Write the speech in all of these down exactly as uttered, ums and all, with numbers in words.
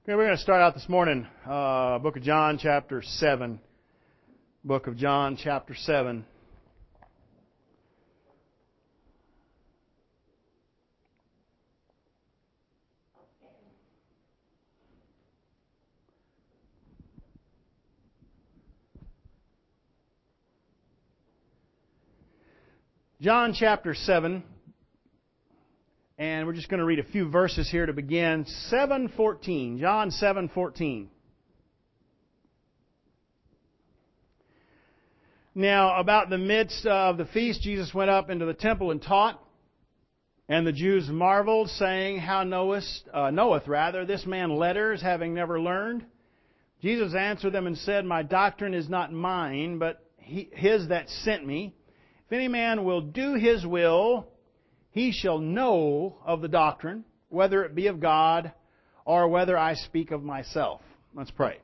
Okay, we're going to start out this morning, uh, Book of John, chapter seven. Book of John, chapter seven. John chapter seven. And we're just going to read a few verses here to begin. seven fourteen. John seven fourteen. Now, about the midst of the feast, Jesus went up into the temple and taught. And the Jews marveled, saying, How knowest, uh, knoweth rather this man letters, having never learned? Jesus answered them and said, My doctrine is not mine, but he, his that sent me. If any man will do his will, he shall know of the doctrine, whether it be of God or whether I speak of myself. Let's pray.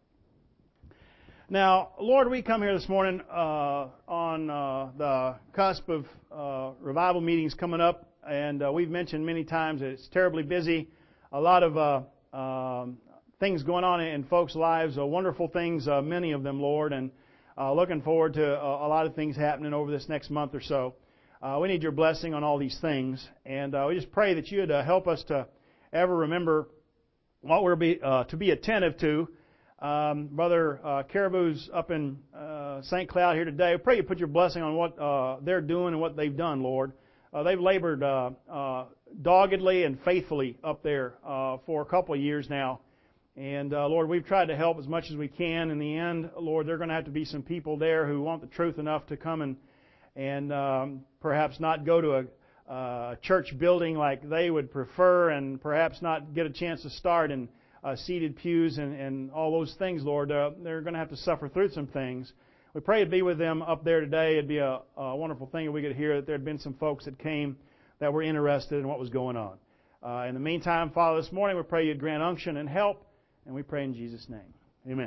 Now, Lord, we come here this morning uh, on uh, the cusp of uh, revival meetings coming up, and uh, we've mentioned many times that it's terribly busy. A lot of uh, um, things going on in folks' lives, uh, wonderful things, uh, many of them, Lord, and uh, looking forward to uh, a lot of things happening over this next month or so. Uh, we need your blessing on all these things, and uh, we just pray that you would uh, help us to ever remember what we're be, uh, to be attentive to. Um, Brother uh, Caribou's up in uh, Saint Cloud here today. We pray you put your blessing on what uh, they're doing and what they've done, Lord. Uh, they've labored uh, uh, doggedly and faithfully up there uh, for a couple of years now. And, uh, Lord, we've tried to help as much as we can. In the end, Lord, there are going to have to be some people there who want the truth enough to come and and um, perhaps not go to a uh, church building like they would prefer, and perhaps not get a chance to start in uh, seated pews and, and all those things, Lord. Uh, they're going to have to suffer through some things. We pray to be with them up there today. It'd be a, a wonderful thing if we could hear that there had been some folks that came that were interested in what was going on. Uh, in the meantime, Father, this morning we pray you'd grant unction and help, and we pray in Jesus' name. Amen.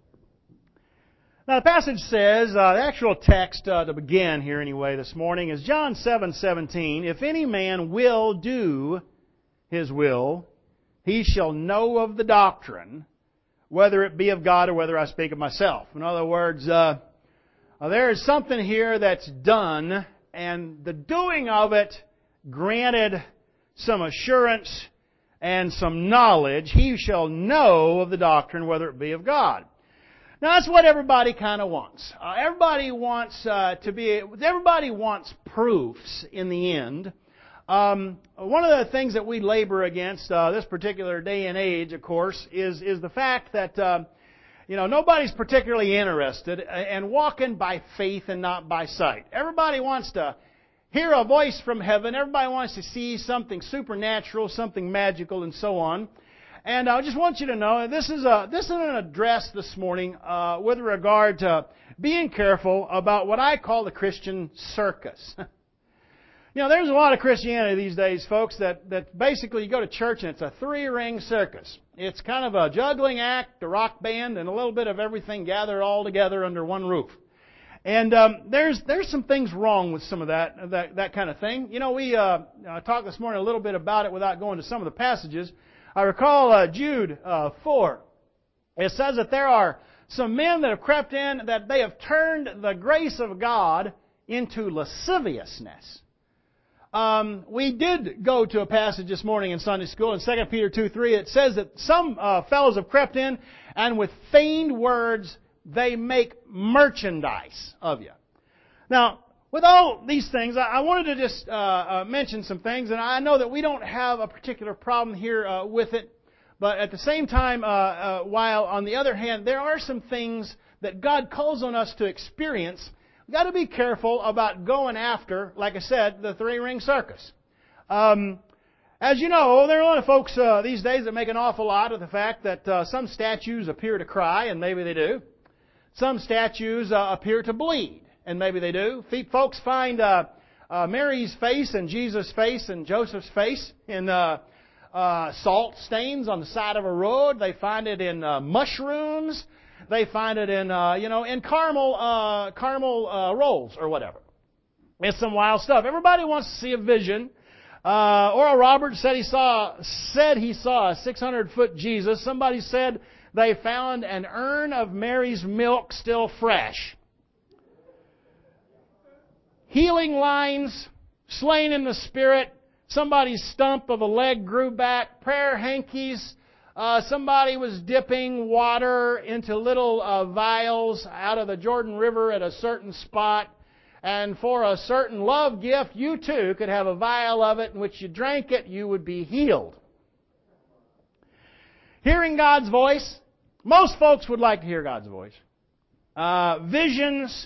Now, the passage says, uh, the actual text uh, to begin here anyway this morning is John seven seventeen. If any man will do his will, he shall know of the doctrine, whether it be of God or whether I speak of myself. In other words, uh, uh, there is something here that's done, and the doing of it granted some assurance and some knowledge. He shall know of the doctrine, whether it be of God. Now, that's what everybody kind of wants. Uh, everybody wants uh, to be. Everybody wants proofs in the end. Um, one of the things that we labor against uh, this particular day and age, of course, is is the fact that uh, you know nobody's particularly interested in walking by faith and not by sight. Everybody wants to hear a voice from heaven. Everybody wants to see something supernatural, something magical, and so on. And I just want you to know, this is a this is an address this morning uh, with regard to being careful about what I call the Christian circus. You know, there's a lot of Christianity these days, folks, that, that basically you go to church and it's a three-ring circus. It's kind of a juggling act, a rock band, and a little bit of everything gathered all together under one roof. And um, there's there's some things wrong with some of that that that kind of thing. You know, we uh, talked this morning a little bit about it without going to some of the passages. I recall uh, Jude uh, four. It says that there are some men that have crept in, that they have turned the grace of God into lasciviousness. Um, we did go to a passage this morning in Sunday school in Second Peter two three. It says that some uh, fellows have crept in, and with feigned words they make merchandise of you. Now, with all these things, I wanted to just uh, uh, mention some things, and I know that we don't have a particular problem here uh, with it, but at the same time, uh, uh, while on the other hand, there are some things that God calls on us to experience, we've got to be careful about going after, like I said, the three-ring circus. Um, as you know, there are a lot of folks uh, these days that make an awful lot of the fact that uh, some statues appear to cry, and maybe they do. Some statues uh, appear to bleed. And maybe they do. Folks find uh, uh, Mary's face and Jesus' face and Joseph's face in uh, uh, salt stains on the side of a road. They find it in uh, mushrooms. They find it in uh, you know in caramel uh, caramel uh, rolls or whatever. It's some wild stuff. Everybody wants to see a vision Uh, Oral Roberts said he saw said he saw a six hundred foot Jesus. Somebody said they found an urn of Mary's milk still fresh. Healing lines, slain in the Spirit, somebody's stump of a leg grew back, prayer hankies, uh, somebody was dipping water into little uh, vials out of the Jordan River at a certain spot, and for a certain love gift, you too could have a vial of it in which you drank it, you would be healed. Hearing God's voice, most folks would like to hear God's voice. Uh, visions,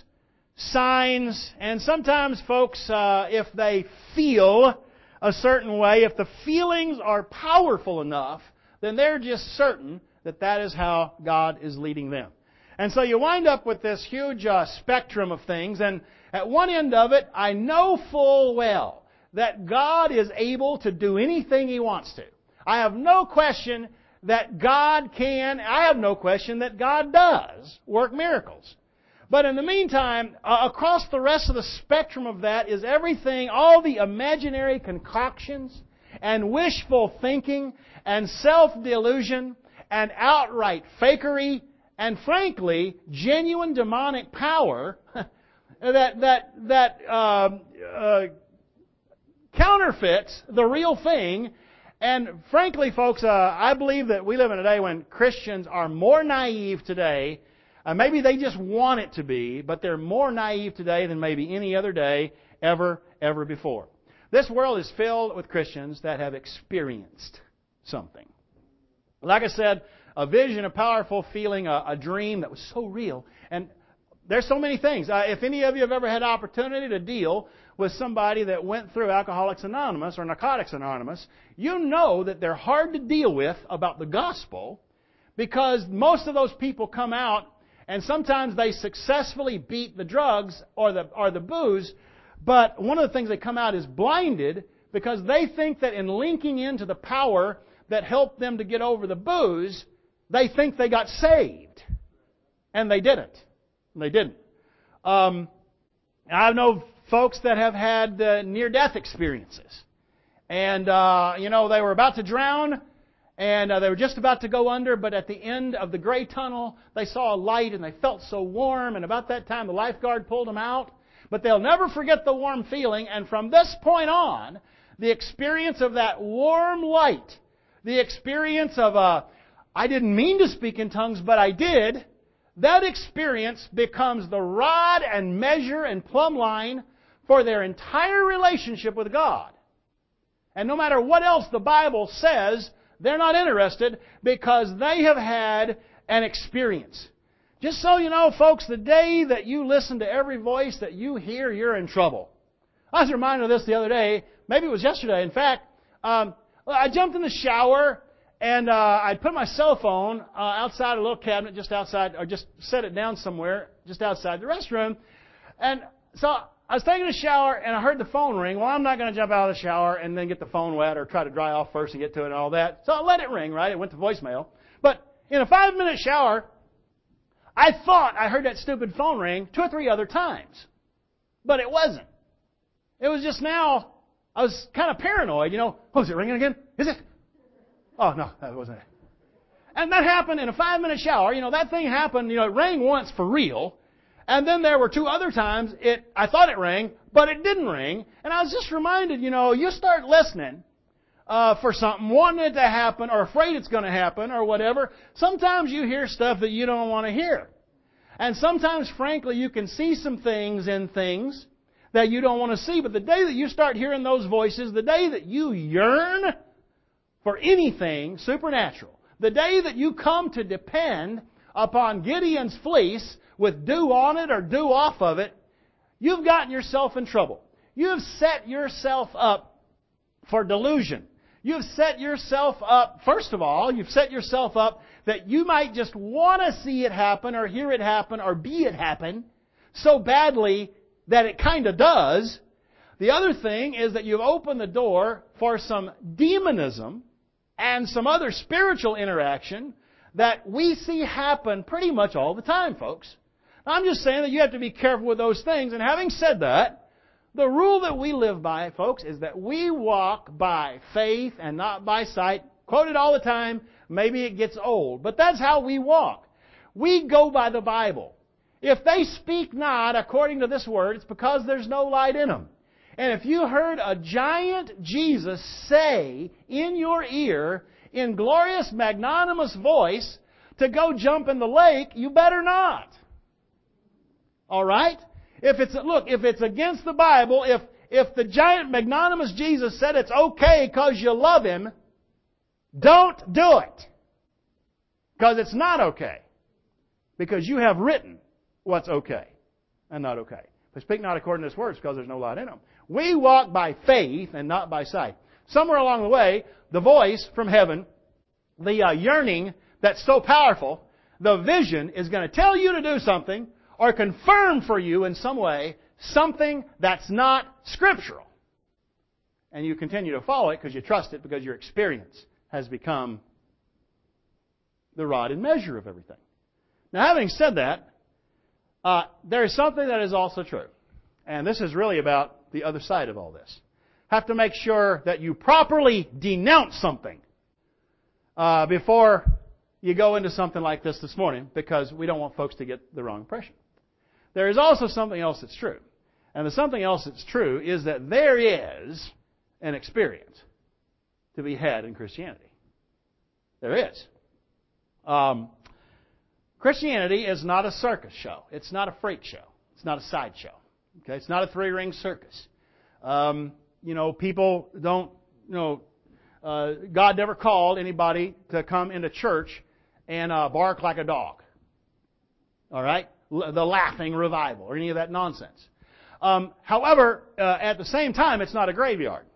signs, and sometimes folks, uh, if they feel a certain way, if the feelings are powerful enough, then they're just certain that that is how God is leading them. And so you wind up with this huge uh, spectrum of things, and at one end of it, I know full well that God is able to do anything He wants to. I have no question that God can, I have no question that God does work miracles. But in the meantime, uh, across the rest of the spectrum of that is everything, all the imaginary concoctions and wishful thinking and self-delusion and outright fakery and, frankly, genuine demonic power that that that uh, uh, counterfeits the real thing. And frankly, folks, uh, I believe that we live in a day when Christians are more naive today. Uh, maybe they just want it to be, but they're more naive today than maybe any other day ever, ever before. This world is filled with Christians that have experienced something. Like I said, a vision, a powerful feeling, a, a dream that was so real. And there's so many things. Uh, if any of you have ever had opportunity to deal with somebody that went through Alcoholics Anonymous or Narcotics Anonymous, you know that they're hard to deal with about the gospel because most of those people come out and sometimes they successfully beat the drugs or the or the booze, but one of the things they come out is blinded because they think that in linking into the power that helped them to get over the booze, they think they got saved. And they didn't. They didn't. Um, I know folks that have had uh, near-death experiences. And, uh, you know, they were about to drown, and uh, they were just about to go under, but at the end of the gray tunnel, they saw a light, and they felt so warm, and about that time, the lifeguard pulled them out. But they'll never forget the warm feeling, and from this point on, the experience of that warm light, the experience of, uh, I didn't mean to speak in tongues, but I did, that experience becomes the rod and measure and plumb line for their entire relationship with God. And no matter what else the Bible says, they're not interested because they have had an experience. Just so you know, folks, the day that you listen to every voice that you hear, you're in trouble. I was reminded of this the other day. Maybe it was yesterday. In fact, um, I jumped in the shower and uh, I put my cell phone uh, outside a little cabinet just outside, or just set it down somewhere just outside the restroom. And so I was taking a shower and I heard the phone ring. Well, I'm not going to jump out of the shower and then get the phone wet or try to dry off first and get to it and all that. So I let it ring, right? It went to voicemail. But in a five-minute shower, I thought I heard that stupid phone ring two or three other times. But it wasn't. It was just now, I was kind of paranoid, you know. Oh, is it ringing again? Is it? Oh, no, that wasn't it. And that happened in a five-minute shower. You know, that thing happened, you know, it rang once for real. And then there were two other times it I thought it rang, but it didn't ring. And I was just reminded, you know, you start listening uh, for something, wanting it to happen or afraid it's going to happen or whatever. Sometimes you hear stuff that you don't want to hear. And sometimes, frankly, you can see some things in things that you don't want to see. But the day that you start hearing those voices, the day that you yearn for anything supernatural, the day that you come to depend upon Gideon's fleece with dew on it or dew off of it, you've gotten yourself in trouble. You've set yourself up for delusion. You've set yourself up, first of all, you've set yourself up that you might just want to see it happen or hear it happen or be it happen so badly that it kind of does. The other thing is that you've opened the door for some demonism and some other spiritual interaction that we see happen pretty much all the time, folks. I'm just saying that you have to be careful with those things. And having said that, The rule that we live by, folks, is that we walk by faith and not by sight. Quote it all the time. Maybe it gets old, but that's how we walk. We go by the Bible. If they speak not according to this word, it's because there's no light in them. And if you heard a giant Jesus say in your ear, in glorious, magnanimous voice, to go jump in the lake, you better not. All right? If it's, look, if it's against the Bible, if, if the giant, magnanimous Jesus said it's okay because you love Him, don't do it. Because it's not okay. Because you have written what's okay and not okay. If they speak not according to this word, it's because there's no light in them. We walk by faith and not by sight. Somewhere along the way, the voice from heaven, the uh, yearning that's so powerful, the vision is going to tell you to do something or confirm for you in some way something that's not scriptural. And you continue to follow it because you trust it, because your experience has become the rod and measure of everything. Now, having said that, uh, there is something that is also true. And this is really about the other side of all this. Have to make sure that you properly denounce something uh, before you go into something like this this morning, because we don't want folks to get the wrong impression. There is also something else that's true. And the something else that's true is that there is an experience to be had in Christianity. There is. Um, Christianity is not a circus show. It's not a freak show. It's not a sideshow. Okay, it's not a three-ring circus. Um, you know, people don't, you know, uh, God never called anybody to come into church and uh, bark like a dog. All right? L- the laughing revival or any of that nonsense. Um, however, uh, at the same time, it's not a graveyard.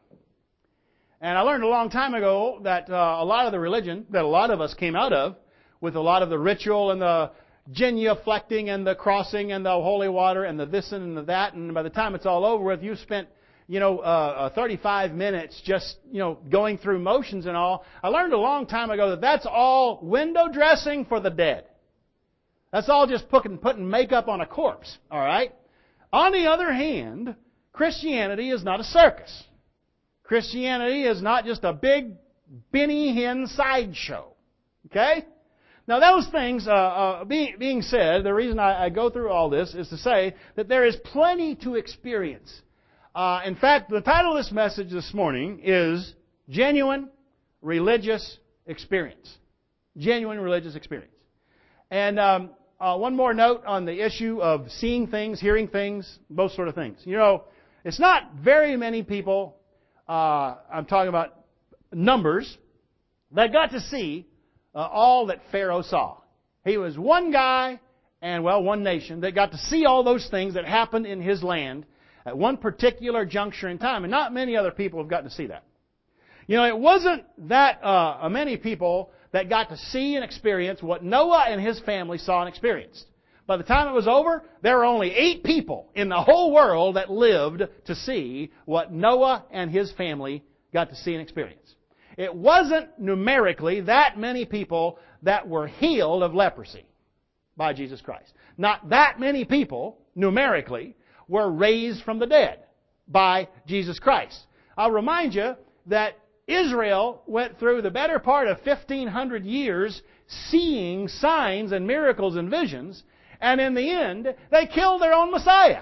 And I learned a long time ago that uh, a lot of the religion that a lot of us came out of, with a lot of the ritual and the genuflecting and the crossing and the holy water and the this and the that, and by the time it's all over with, you spent, you know, uh, thirty-five minutes just, you know, going through motions and all. I learned a long time ago that that's all window dressing for the dead. That's all just putting, putting makeup on a corpse, all right? On the other hand, Christianity is not a circus. Christianity is not just a big Benny Hinn sideshow, okay? Now, those things uh, uh, being, being said, the reason I, I go through all this is to say that there is plenty to experience. Uh, in fact, the title of this message this morning is Genuine Religious Experience. Genuine Religious Experience. And um, uh, one more note on the issue of seeing things, hearing things, both sort of things. You know, it's not very many people, uh, I'm talking about numbers, that got to see Uh, all that Pharaoh saw. He was one guy and, well, one nation that got to see all those things that happened in his land at one particular juncture in time. And not many other people have gotten to see that. You know, it wasn't that uh, many people that got to see and experience what Noah and his family saw and experienced. By the time it was over, there were only eight people in the whole world that lived to see what Noah and his family got to see and experience. It wasn't numerically that many people that were healed of leprosy by Jesus Christ. Not that many people, numerically, were raised from the dead by Jesus Christ. I'll remind you that Israel went through the better part of fifteen hundred years seeing signs and miracles and visions, and in the end, they killed their own Messiah.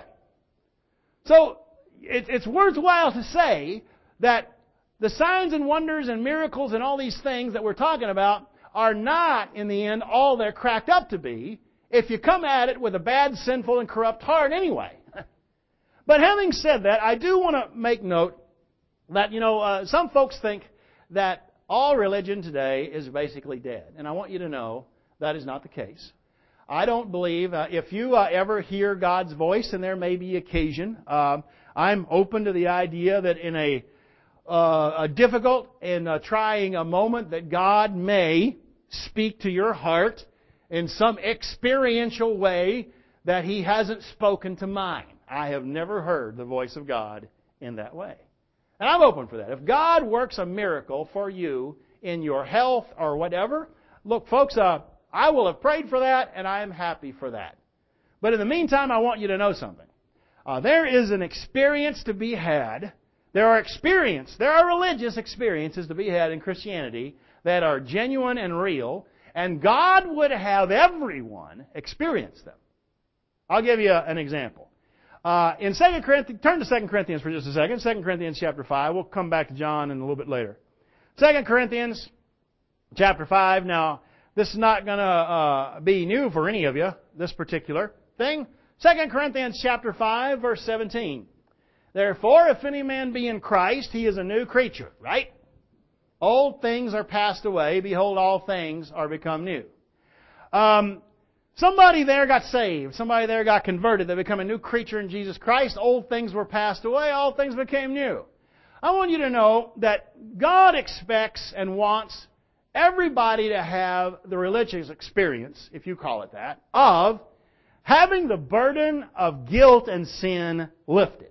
So, it's worthwhile to say that the signs and wonders and miracles and all these things that we're talking about are not, in the end, all they're cracked up to be if you come at it with a bad, sinful, and corrupt heart anyway. But having said that, I do want to make note that, you know, uh, some folks think that all religion today is basically dead. And I want you to know that is not the case. I don't believe, uh, if you uh, ever hear God's voice, and there may be occasion, uh, I'm open to the idea that in a Uh, a difficult and uh, trying a moment that God may speak to your heart in some experiential way that He hasn't spoken to mine. I have never heard the voice of God in that way. And I'm open for that. If God works a miracle for you in your health or whatever, look, folks, uh, I will have prayed for that, and I am happy for that. But in the meantime, I want you to know something. Uh, there is an experience to be had. There are experience, there are religious experiences to be had in Christianity that are genuine and real, and God would have everyone experience them. I'll give you an example. Uh, in Second Corinthians, turn to Second Corinthians for just a second. Second Corinthians chapter five. We'll come back to John in a little bit later. Second Corinthians chapter five. Now, this is not going to uh, be new for any of you, this particular thing. Second Corinthians chapter five, verse seventeen. Therefore, if any man be in Christ, he is a new creature, right? Old things are passed away. Behold, all things are become new. Um, somebody there got saved. Somebody there got converted. They become a new creature in Jesus Christ. Old things were passed away. All things became new. I want you to know that God expects and wants everybody to have the religious experience, if you call it that, of having the burden of guilt and sin lifted.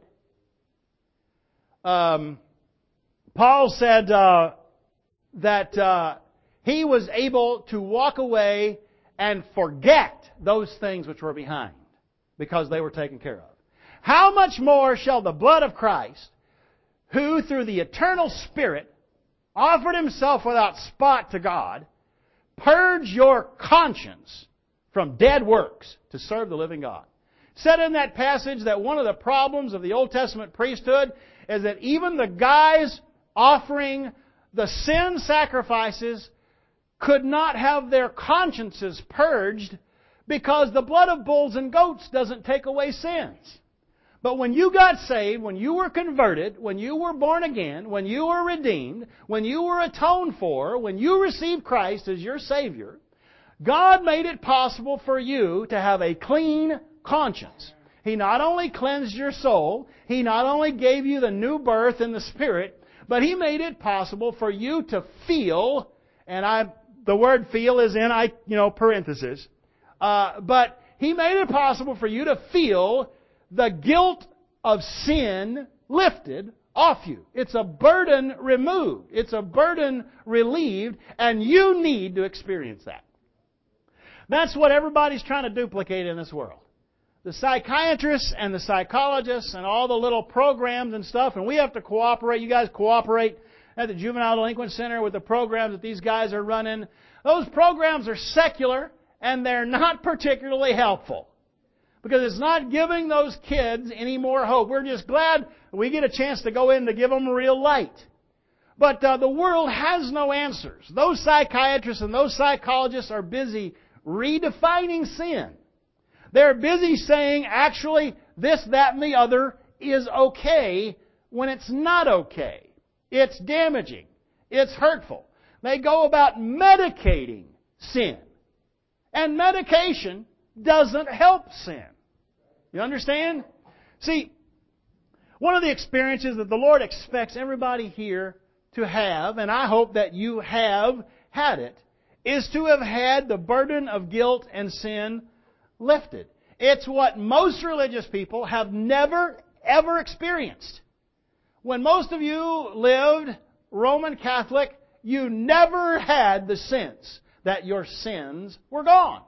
Um, Paul said uh, that uh, he was able to walk away and forget those things which were behind because they were taken care of. How much more shall the blood of Christ, who through the eternal Spirit offered Himself without spot to God, purge your conscience from dead works to serve the living God? Said in that passage that one of the problems of the Old Testament priesthood is that even the guys offering the sin sacrifices could not have their consciences purged because the blood of bulls and goats doesn't take away sins. But when you got saved, when you were converted, when you were born again, when you were redeemed, when you were atoned for, when you received Christ as your Savior, God made it possible for you to have a clean conscience. He not only cleansed your soul, He not only gave you the new birth in the Spirit, but He made it possible for you to feel, and I, the word feel is in, I, you know, parenthesis, uh, but He made it possible for you to feel the guilt of sin lifted off you. It's a burden removed. It's a burden relieved, and you need to experience that. That's what everybody's trying to duplicate in this world. The psychiatrists and the psychologists and all the little programs and stuff, and we have to cooperate. You guys cooperate at the Juvenile Delinquent Center with the programs that these guys are running. Those programs are secular, and they're not particularly helpful because it's not giving those kids any more hope. We're just glad we get a chance to go in to give them a real light. But uh, the world has no answers. Those psychiatrists and those psychologists are busy redefining sin. They're busy saying, actually, this, that, and the other is okay when it's not okay. It's damaging. It's hurtful. They go about medicating sin. And medication doesn't help sin. You understand? See, one of the experiences that the Lord expects everybody here to have, and I hope that you have had it, is to have had the burden of guilt and sin lifted. It's what most religious people have never, ever experienced. When most of you lived Roman Catholic, you never had the sense that your sins were gone.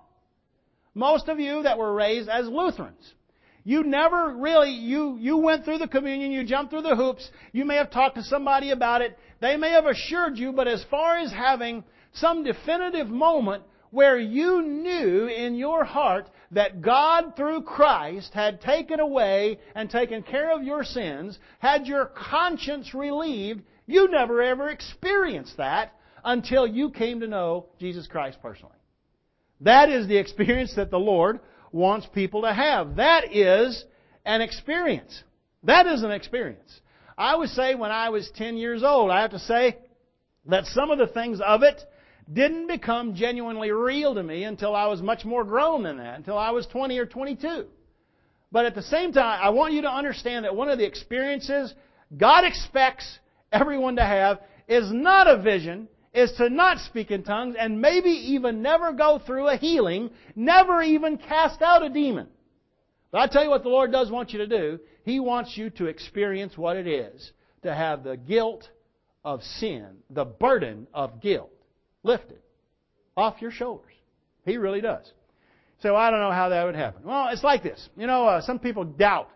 Most of you that were raised as Lutherans, you never really, you, you went through the communion, you jumped through the hoops, you may have talked to somebody about it, they may have assured you, but as far as having some definitive moment where you knew in your heart that God, through Christ, had taken away and taken care of your sins, had your conscience relieved, you never ever experienced that until you came to know Jesus Christ personally. That is the experience that the Lord wants people to have. That is an experience. That is an experience. I would say when I was ten years old, I have to say that some of the things of it didn't become genuinely real to me until I was much more grown than that, until I was twenty or twenty-two. But at the same time, I want you to understand that one of the experiences God expects everyone to have is not a vision, is to not speak in tongues, and maybe even never go through a healing, never even cast out a demon. But I tell you what the Lord does want you to do. He wants you to experience what it is to have the guilt of sin, the burden of guilt, lifted off your shoulders. He really does. So I don't know how that would happen. Well, it's like this. You know, uh, some people doubt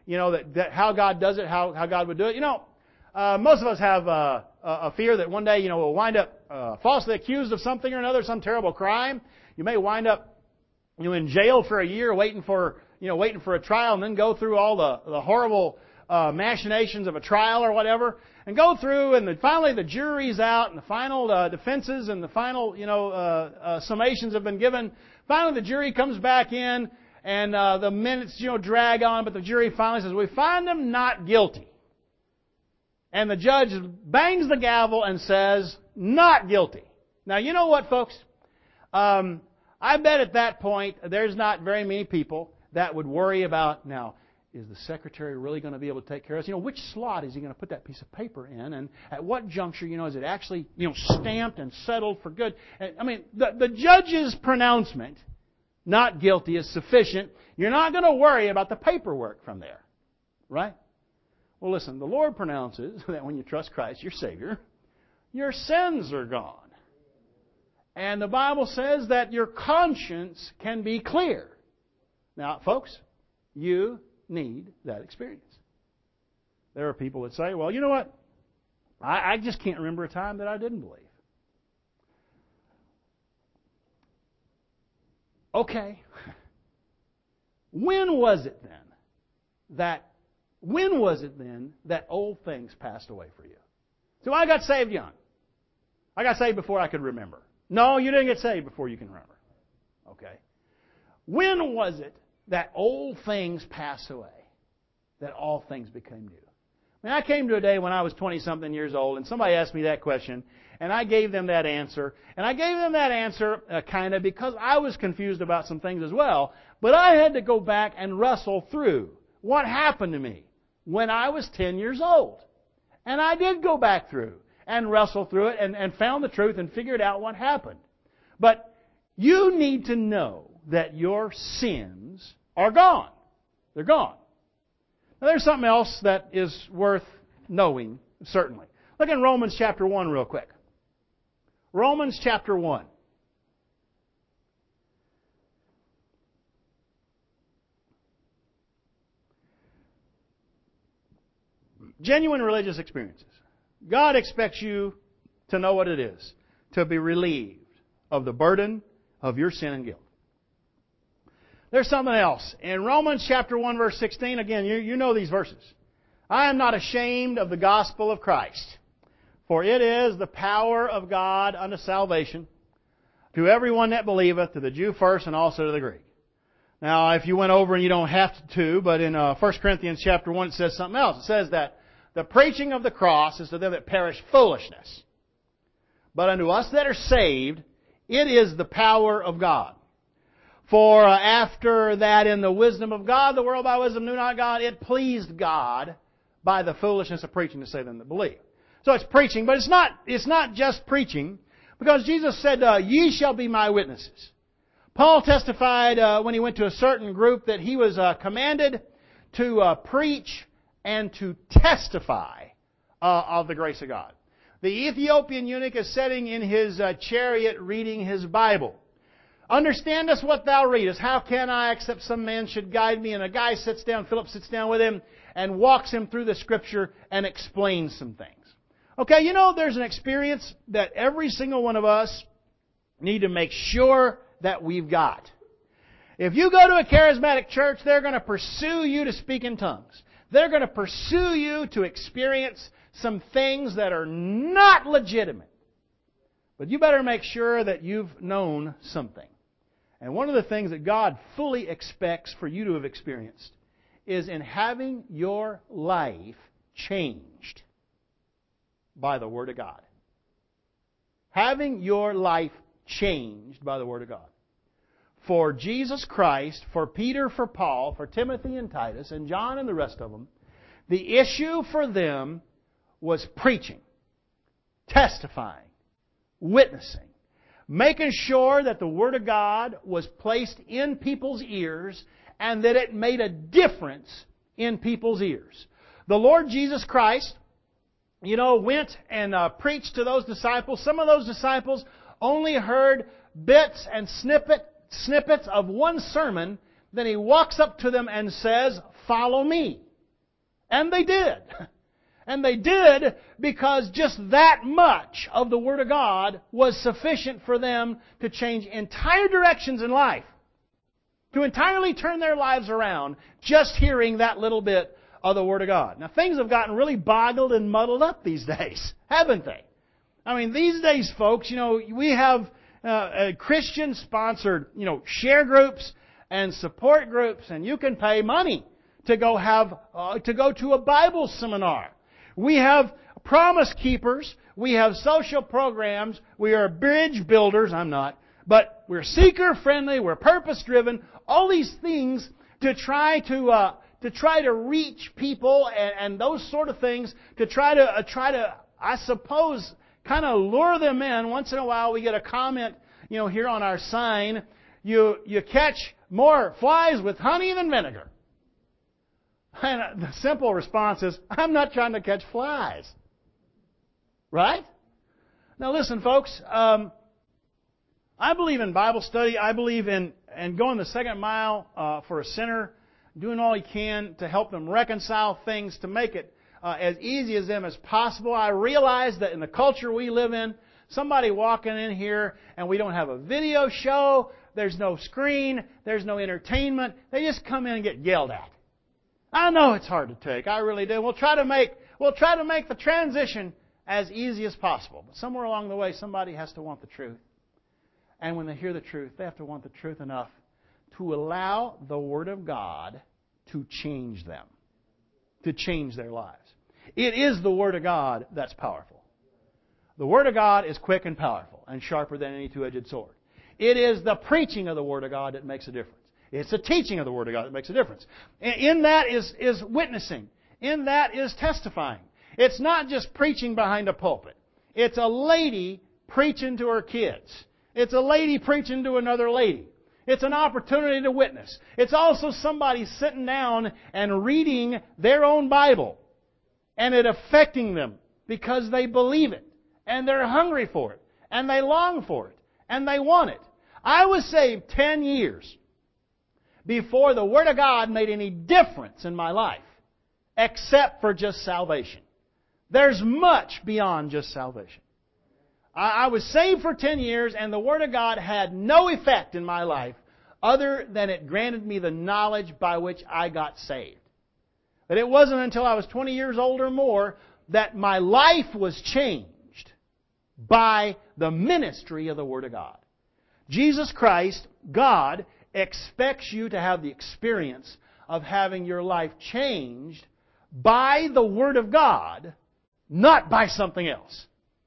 you know, that, that how God does it, how, how God would do it. You know, uh, most of us have uh, a fear that one day, you know, we'll wind up uh, falsely accused of something or another, some terrible crime. You may wind up, you know, in jail for a year waiting for, you know, waiting for a trial and then go through all the, the horrible uh, machinations of a trial or whatever. And go through, and then finally the jury's out, and the final uh, defenses and the final, you know, uh, uh, summations have been given. Finally, the jury comes back in, and uh, the minutes, you know, drag on, but the jury finally says, "We find him not guilty." And the judge bangs the gavel and says, "Not guilty." Now, you know what, folks? Um, I bet at that point there's not very many people that would worry about now. Is the secretary really going to be able to take care of us? You know, which slot is he going to put that piece of paper in? And at what juncture, you know, is it actually, you know, stamped and settled for good? And, I mean, the, the judge's pronouncement, not guilty, is sufficient. You're not going to worry about the paperwork from there. Right? Well, listen, the Lord pronounces that when you trust Christ, your Savior, your sins are gone. And the Bible says that your conscience can be clear. Now, folks, you need that experience. There are people that say, well, you know what? I, I just can't remember a time that I didn't believe. Okay. When was it then that when was it then that old things passed away for you? So I got saved young. I got saved before I could remember. No, you didn't get saved before you can remember. Okay. When was it that old things passed away, that all things became new? I mean, I came to a day when I was twenty-something years old, and somebody asked me that question, and I gave them that answer. And I gave them that answer uh, kind of because I was confused about some things as well. But I had to go back and wrestle through what happened to me when I was ten years old. And I did go back through and wrestle through it and, and found the truth and figured out what happened. But you need to know that your sins are gone. They're gone. Now there's something else that is worth knowing, certainly. Look in Romans chapter one real quick. Romans chapter one. Genuine religious experiences. God expects you to know what it is, to be relieved of the burden of your sin and guilt. There's something else. In Romans chapter one, verse sixteen, again, you, you know these verses. I am not ashamed of the gospel of Christ, for it is the power of God unto salvation to everyone that believeth, to the Jew first and also to the Greek. Now, if you went over and you don't have to, but in uh, First Corinthians chapter one, it says something else. It says that the preaching of the cross is to them that perish foolishness. But unto us that are saved, it is the power of God. For uh, after that in the wisdom of God, the world by wisdom knew not God, it pleased God by the foolishness of preaching to save them that believe. So it's preaching, but it's not, it's not just preaching, because Jesus said, uh, ye shall be my witnesses. Paul testified uh, when he went to a certain group that he was uh, commanded to uh, preach and to testify uh, of the grace of God. The Ethiopian eunuch is sitting in his uh, chariot reading his Bible. Understandest what thou readest. How can I, except some man should guide me? And a guy sits down, Philip sits down with him, and walks him through the Scripture and explains some things. Okay, you know, there's an experience that every single one of us need to make sure that we've got. If you go to a charismatic church, they're going to pursue you to speak in tongues. They're going to pursue you to experience some things that are not legitimate. But you better make sure that you've known something. And one of the things that God fully expects for you to have experienced is in having your life changed by the Word of God. Having your life changed by the Word of God. For Jesus Christ, for Peter, for Paul, for Timothy and Titus, and John and the rest of them, the issue for them was preaching, testifying, witnessing, making sure that the Word of God was placed in people's ears and that it made a difference in people's ears. The Lord Jesus Christ, you know, went and uh, preached to those disciples. Some of those disciples only heard bits and snippet, snippets of one sermon. Then He walks up to them and says, "Follow me." And they did. And they did because just that much of the Word of God was sufficient for them to change entire directions in life. To entirely turn their lives around just hearing that little bit of the Word of God. Now, things have gotten really boggled and muddled up these days, haven't they? I mean, these days, folks, you know, we have uh, Christian-sponsored, you know, share groups and support groups, and you can pay money to go have uh, to go to a Bible seminar. We have Promise Keepers. We have social programs. We are bridge builders. I'm not. But we're seeker-friendly. We're purpose-driven. All these things to try to uh, to try to reach people and, and those sort of things. To try to uh, try to, I suppose, kind of lure them in. Once in a while, we get a comment, you know, here on our sign. You you catch more flies with honey than vinegar. And the simple response is, I'm not trying to catch flies. Right? Now listen, folks. Um, I believe in Bible study. I believe in, in going the second mile uh, for a sinner, doing all he can to help them reconcile things, to make it uh, as easy as them as possible. I realize that in the culture we live in, somebody walking in here and we don't have a video show, there's no screen, there's no entertainment. They just come in and get yelled at. I know it's hard to take. I really do. We'll try to make we'll try to make the transition as easy as possible. But somewhere along the way, somebody has to want the truth. And when they hear the truth, they have to want the truth enough to allow the Word of God to change them, to change their lives. It is the Word of God that's powerful. The Word of God is quick and powerful and sharper than any two-edged sword. It is the preaching of the Word of God that makes a difference. It's the teaching of the Word of God that makes a difference. In that is, is witnessing. In that is testifying. It's not just preaching behind a pulpit. It's a lady preaching to her kids. It's a lady preaching to another lady. It's an opportunity to witness. It's also somebody sitting down and reading their own Bible and it affecting them because they believe it and they're hungry for it and they long for it and they want it. I was saved ten years before the Word of God made any difference in my life, except for just salvation. There's much beyond just salvation. I was saved for ten years, and the Word of God had no effect in my life other than it granted me the knowledge by which I got saved. But it wasn't until I was twenty years old or more that my life was changed by the ministry of the Word of God. Jesus Christ, God, expects you to have the experience of having your life changed by the Word of God, not by something else.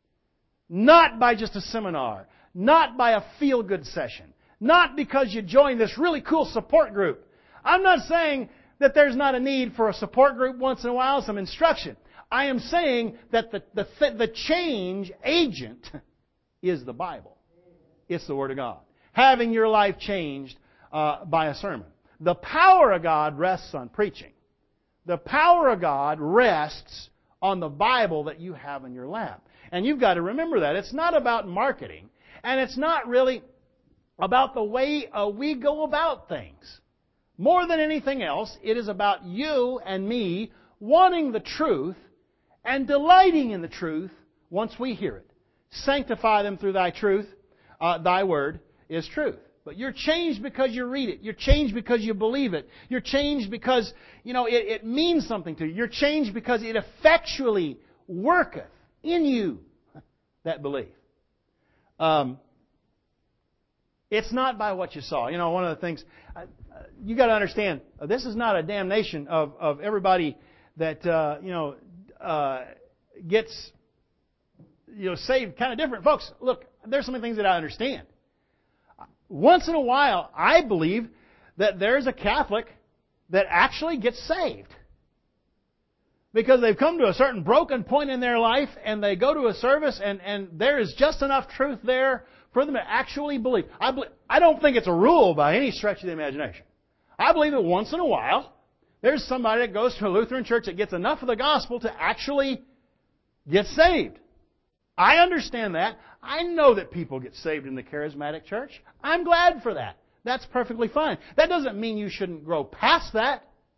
Not by just a seminar. Not by a feel-good session. Not because you joined this really cool support group. I'm not saying that there's not a need for a support group once in a while, some instruction. I am saying that the, the, the change agent is the Bible. It's the Word of God. Having your life changed Uh, by a sermon. The power of God rests on preaching. The power of God rests on the Bible that you have in your lap. And you've got to remember that. It's not about marketing. And it's not really about the way uh, we go about things. More than anything else, it is about you and me wanting the truth and delighting in the truth once we hear it. Sanctify them through Thy truth. Uh, thy Word is truth. But you're changed because you read it. You're changed because you believe it. You're changed because, you know, it, it means something to you. You're changed because it effectually worketh in you that believe. Um, it's not by what you saw. You know, one of the things, uh, you got to understand, uh, this is not a damnation of, of everybody that, uh, you know, uh, gets, you know, saved kind of different. Folks, look, there's some things that I understand. Once in a while, I believe that there's a Catholic that actually gets saved. Because they've come to a certain broken point in their life and they go to a service and, and there is just enough truth there for them to actually believe. I, believe. I don't think it's a rule by any stretch of the imagination. I believe that once in a while, there's somebody that goes to a Lutheran church that gets enough of the gospel to actually get saved. I understand that. I know that people get saved in the charismatic church. I'm glad for that. That's perfectly fine. That doesn't mean you shouldn't grow past that.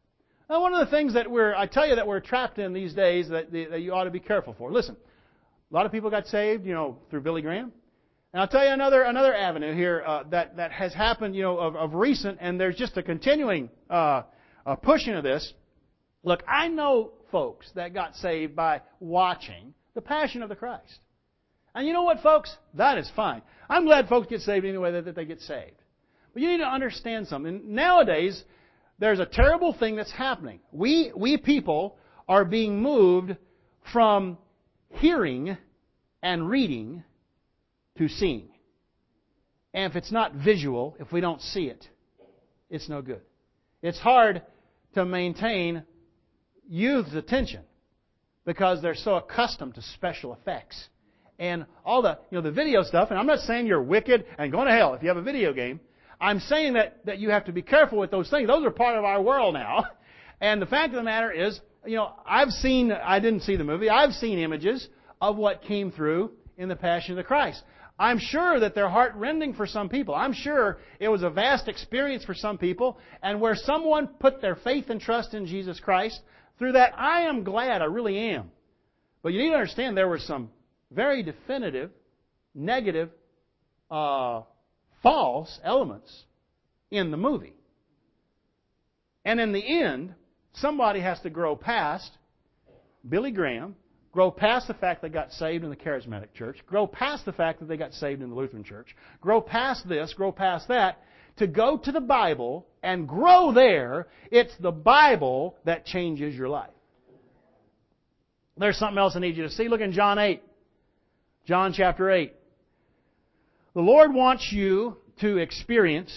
Now, one of the things that we're, I tell you that we're trapped in these days that, that you ought to be careful for. Listen, a lot of people got saved, you know, through Billy Graham. And I'll tell you another another avenue here uh, that, that has happened, you know, of, of recent, and there's just a continuing uh, uh, pushing of this. Look, I know folks that got saved by watching The Passion of the Christ. And you know what, folks? That is fine. I'm glad folks get saved anyway that, that they get saved. But you need to understand something. Nowadays, there's a terrible thing that's happening. We, we people are being moved from hearing and reading to seeing. And if it's not visual, if we don't see it, it's no good. It's hard to maintain youth's attention because they're so accustomed to special effects and all the, you know, the video stuff. And I'm not saying you're wicked and going to hell if you have a video game. I'm saying that, that you have to be careful with those things. Those are part of our world now. And the fact of the matter is, you know, I've seen, I didn't see the movie, I've seen images of what came through in the Passion of the Christ. I'm sure that they're heart-rending for some people. I'm sure it was a vast experience for some people. And where someone put their faith and trust in Jesus Christ, through that, I am glad, I really am. But you need to understand there were some very definitive, negative, uh, false elements in the movie. And in the end, somebody has to grow past Billy Graham, grow past the fact they got saved in the Charismatic Church, grow past the fact that they got saved in the Lutheran Church, grow past this, grow past that, to go to the Bible and grow there. It's the Bible that changes your life. There's something else I need you to see. Look in John eight. John chapter eight. The Lord wants you to experience,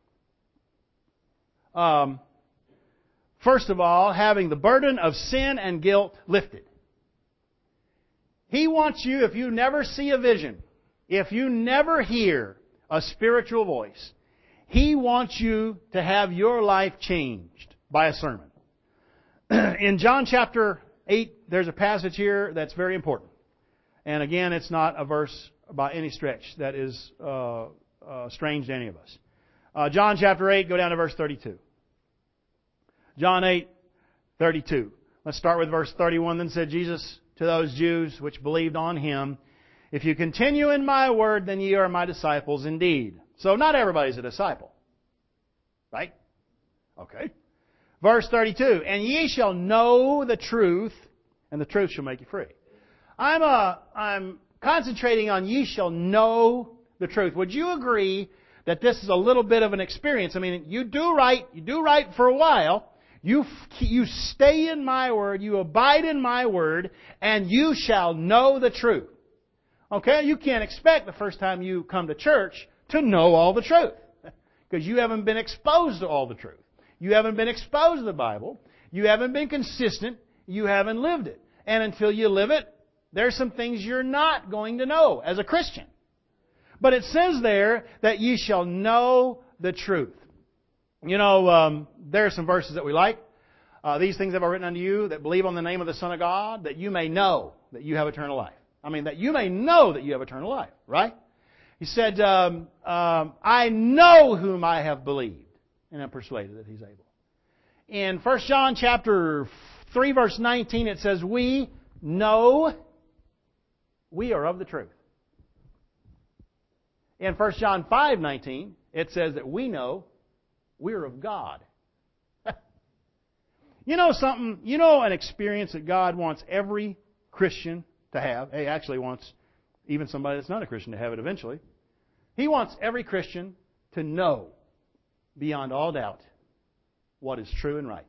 um, first of all, having the burden of sin and guilt lifted. He wants you, if you never see a vision, if you never hear a spiritual voice, He wants you to have your life changed by a sermon. In John chapter eight, there's a passage here that's very important. And again, it's not a verse by any stretch that is uh, uh, strange to any of us. Uh, John chapter eight, go down to verse thirty-two. John eight, thirty-two. Let's start with verse thirty-one. Then said Jesus to those Jews which believed on Him, if you continue in my word, then ye are my disciples indeed. So not everybody's a disciple. Right? Okay. Verse thirty-two. And ye shall know the truth, and the truth shall make you free. I'm uh, I'm concentrating on ye shall know the truth. Would you agree that this is a little bit of an experience? I mean, you do right, you do right for a while. You, you stay in my word, you abide in my word, and you shall know the truth. Okay? You can't expect the first time you come to church to know all the truth. Because you haven't been exposed to all the truth. You haven't been exposed to the Bible. You haven't been consistent. You haven't lived it. And until you live it, there's some things you're not going to know as a Christian. But it says there that ye shall know the truth. You know, um, there are some verses that we like. Uh, These things have I written unto you that believe on the name of the Son of God, that you may know that you have eternal life. I mean, that you may know that you have eternal life, right? He said, um, um, I know whom I have believed, and am persuaded that He's able. In First John chapter three, verse nineteen, it says, we know we are of the truth. In First John five nineteen, it says that we know we're of God. You know something? You know an experience that God wants every Christian to have. He actually wants even somebody that's not a Christian to have it eventually. He wants every Christian to know beyond all doubt what is true and right.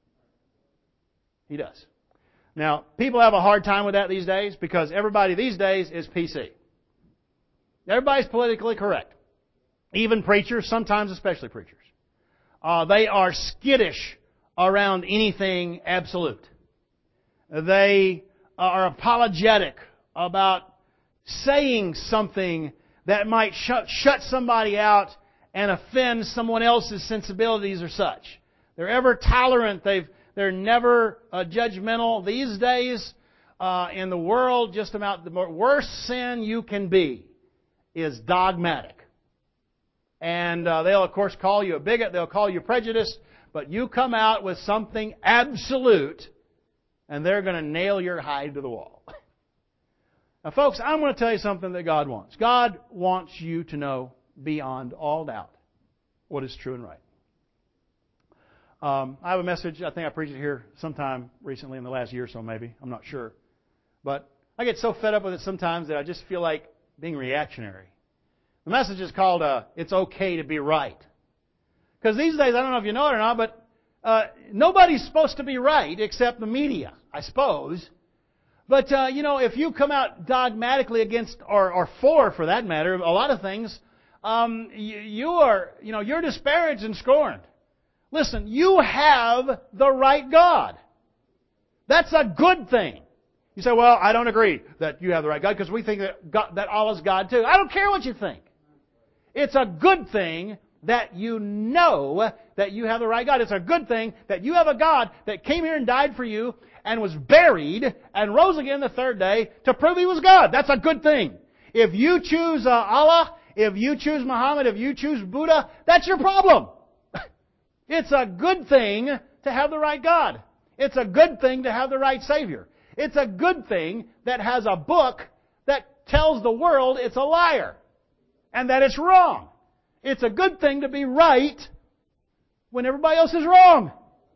He does. Now, people have a hard time with that these days because everybody these days is P C. Everybody's politically correct. Even preachers, sometimes especially preachers. Uh, they are skittish around anything absolute. They are apologetic about saying something that might shut, shut somebody out and offend someone else's sensibilities or such. They're ever tolerant. They've, they're never uh, judgmental. These days, uh, in the world, just about the worst sin you can be is dogmatic. And uh, they'll, of course, call you a bigot. They'll call you prejudiced. But you come out with something absolute, and they're going to nail your hide to the wall. Now, folks, I'm going to tell you something that God wants. God wants you to know beyond all doubt what is true and right. Um, I have a message. I think I preached it here sometime recently in the last year or so, maybe. I'm not sure. But I get so fed up with it sometimes that I just feel like being reactionary. The message is called, uh, It's Okay to Be Right. Because these days, I don't know if you know it or not, but uh, nobody's supposed to be right except the media, I suppose. But, uh, you know, if you come out dogmatically against, or, or for, for that matter, a lot of things, um, you, you are, you know, you're disparaged and scorned. Listen, you have the right God. That's a good thing. You say, well, I don't agree that you have the right God because we think that, God, that Allah is God too. I don't care what you think. It's a good thing that you know that you have the right God. It's a good thing that you have a God that came here and died for you and was buried and rose again the third day to prove He was God. That's a good thing. If you choose uh, Allah, if you choose Muhammad, if you choose Buddha, that's your problem. It's a good thing to have the right God. It's a good thing to have the right Savior. It's a good thing that has a book that tells the world it's a liar and that it's wrong. It's a good thing to be right when everybody else is wrong.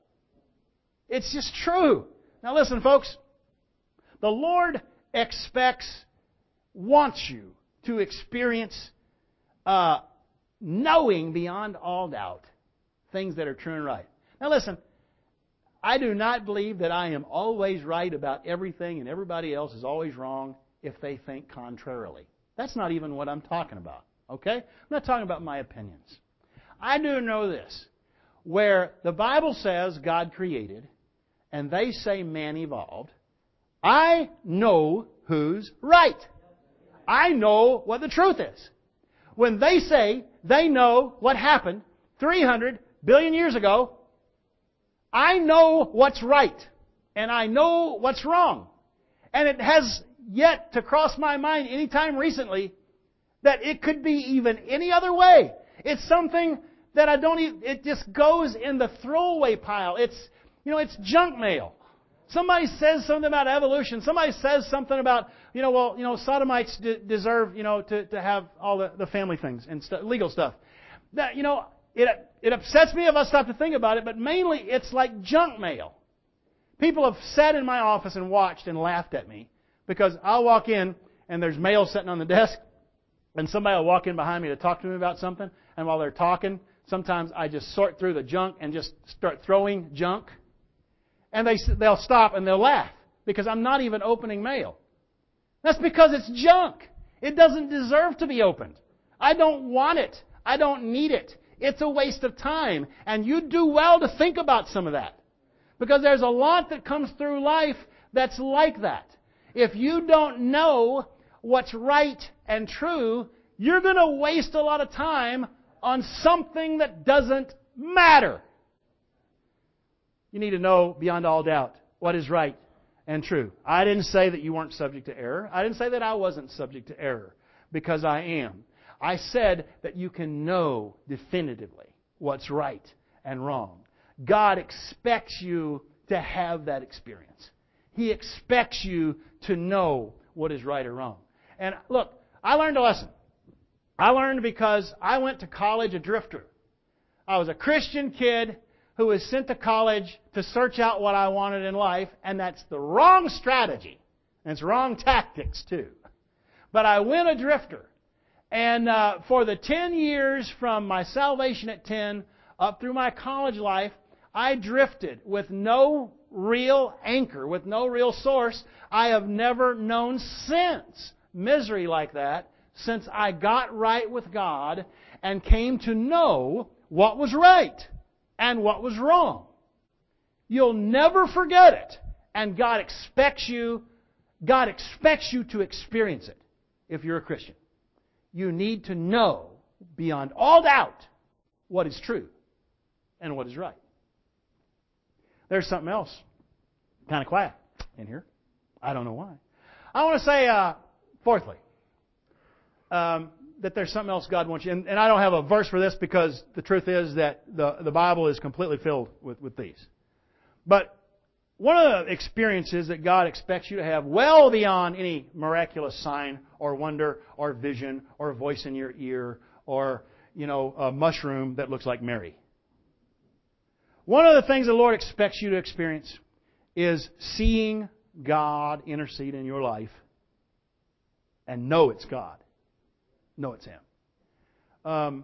It's just true. Now listen, folks. The Lord expects, wants you to experience uh, knowing beyond all doubt things that are true and right. Now listen, I do not believe that I am always right about everything and everybody else is always wrong if they think contrarily. That's not even what I'm talking about. Okay? I'm not talking about my opinions. I do know this. Where the Bible says God created and they say man evolved, I know who's right. I know what the truth is. When they say they know what happened three hundred billion years ago, I know what's right and I know what's wrong. And it has yet to cross my mind any time recently that it could be even any other way. It's something that I don't even, it just goes in the throwaway pile. It's, you know, it's junk mail. Somebody says something about evolution. Somebody says something about, you know, well, you know, sodomites de- deserve, you know, to, to have all the, the family things and st- legal stuff. That, you know, it, it upsets me if I stop to think about it, but mainly it's like junk mail. People have sat in my office and watched and laughed at me because I'll walk in and there's mail sitting on the desk. And somebody will walk in behind me to talk to me about something. And while they're talking, sometimes I just sort through the junk and just start throwing junk. And they, they'll stop and they'll laugh because I'm not even opening mail. That's because it's junk. It doesn't deserve to be opened. I don't want it. I don't need it. It's a waste of time. And you do well to think about some of that. Because there's a lot that comes through life that's like that. If you don't know what's right and true, you're going to waste a lot of time on something that doesn't matter. You need to know beyond all doubt what is right and true. I didn't say that you weren't subject to error. I didn't say that I wasn't subject to error, because I am. I said that you can know definitively what's right and wrong. God expects you to have that experience. He expects you to know what is right or wrong. And look, I learned a lesson. I learned because I went to college a drifter. I was a Christian kid who was sent to college to search out what I wanted in life, and that's the wrong strategy. And it's wrong tactics, too. But I went a drifter. And uh, for the ten years from my salvation at ten up through my college life, I drifted with no real anchor, with no real source. I have never known since misery like that since I got right with God and came to know what was right and what was wrong. You'll never forget it. And God expects you, God expects you to experience it if you're a Christian. You need to know beyond all doubt what is true and what is right. There's something else kind of quiet in here. I don't know why. I want to say, uh, fourthly, um, that there's something else God wants you. And, and I don't have a verse for this because the truth is that the, the Bible is completely filled with, with these. But one of the experiences that God expects you to have well beyond any miraculous sign or wonder or vision or voice in your ear or, you know, a mushroom that looks like Mary. One of the things the Lord expects you to experience is seeing God intercede in your life and know it's God. Know it's Him. Um,